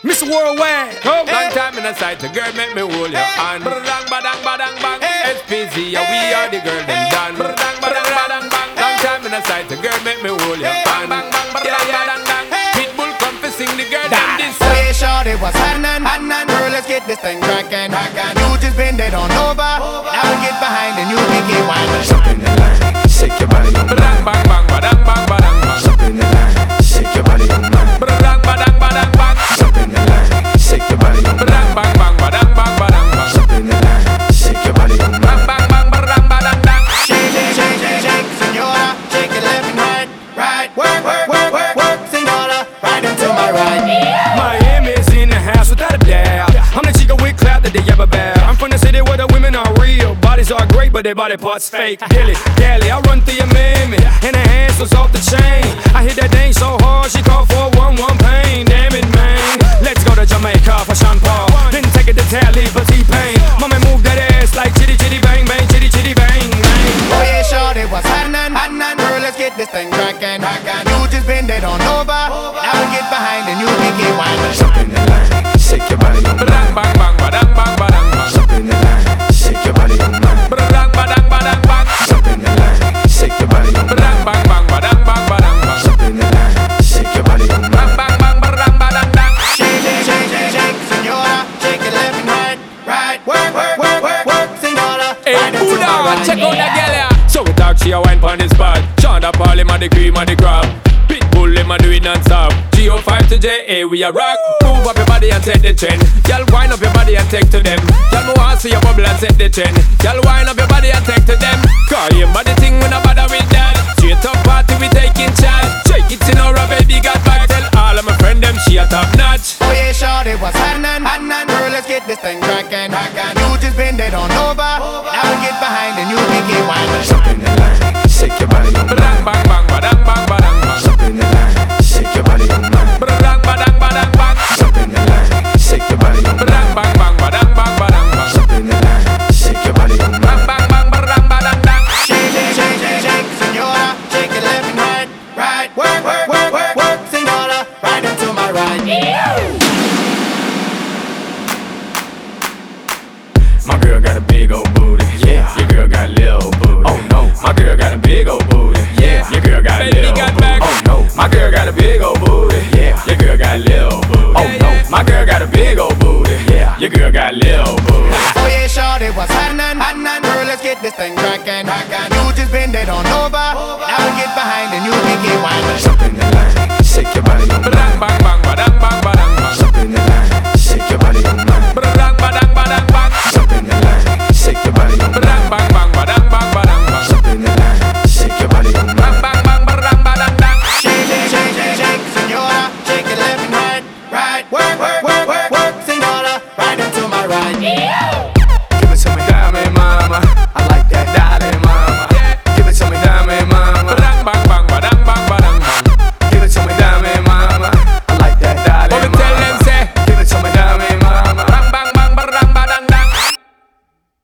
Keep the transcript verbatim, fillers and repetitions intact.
Mister Worldwide. Come. Long time in the sight, the girl make me hold your hand. Badang, badang, badang, bang. S P Z, yeah, we are the girl them done. Badang, badang, badang, bang. Long time in the sight, the girl make me hold your hand. Bang, bang, badang, badang, bang. Pitbull come to sing the girl them this. Oh yeah, shorty, what's happening? Girl, let's get this thing crackin'. You just bend it on over. Now we get behind and you can get windin'. Jump in the line, shake your body on Badang, mine. bang, bang, badang, bang, badang, bang. Jump in the line, shake your body on mine. Badang, badang, badang, bang. Jump in the line, shake your body on Badang, mine. bang, bang, badang, bang, badang, bang. Jump in the line, shake your body on Bang, mine. bang, bang, badang, badang, bang. Shake, shake, shake, shake, shake, senora. Shake it left and right, right. Work, work, work, work, work, senora. Right into my right. Miami's in the house without a doubt. I'm the chica with clout that they ever bow. I'm from the city where the women are real. Bodies are great, but their body parts fake. Dilly, dally, I run through your mammy, and her hands was off the chain. I hit that dang so hard, she called for a one-one pain. Damn it, man. Let's go to Jamaica for Sean Paul. Then take it to Tally for T-Pain. Mama move that ass like chitty chitty bang bang, chitty chitty bang bang. Oh yeah, shorty, what's happening? Girl, let's get this thing crackin'. You just bend it on over. Now we get behind and you can get windin'. Jump in the line, shake your body on Badang, mine. bang, bang, badang, bang, badang, bang. Jump in the line, shake your body on mine. Badang, badang, badang, bang. Jump in the line, shake your body on Badang, mine. bang, bang, badang, bang, badang, bang. Jump in the line, shake your body on Bang, mine. bang, bang, badang, badang, bang. Shake, shake, shake, shake, shake, senora. Shake it left and right, right. Work, work, work, work, work, senora. Hey, Right into Buddha, my right. check out that girl ya. So we talk, she a wine pon the spot. Shonda Paul, him a the cream of the crop. Pitbull, him a do it non-stop. G O five to J A, we a rock. Move up your body and set the trend. Y'all wind up your body and take to them. Y'all me want see your bubble and set the trend. Y'all wind up your body and take to them. Call him body thing, we no bother with that. Straight up party, we taking charge. Shake it in our baby got back. Tell all of my friend them she a top notch. Oh yeah, shorty, what's happening? Girl, let's get this thing crackin'. You just bend it on over. Now we get behind and you can get windin'. Jump in the line, shake your body on Badang, mine. bang, bang, badang, bang, badang, bang. Jump in the line, shake your body on mine. Badang, badang, badang, bang. Jump in the line, shake your body on Badang, mine. bang, bang, badang, bang, badang, bang. Jump in the line, shake your body on Bang, mine. bang, bang, badang, badang, bang. Shake, shake, shake, shake, shake, senora. Shake it left and right, right. Work, work, work, work, work, senora. Right into my right. My girl got a big old booty. Yeah. Your girl got a little booty. Oh no. My girl got a big old booty. Yeah. Your girl got a Baby little got booty. back. Oh no. My girl got a big old booty. Yeah. Your girl got a little booty. Oh no. My girl got a big old booty. Yeah. Your girl got a little booty. Oh yeah, shorty, what's happening? Girl, let's get this thing crackin'.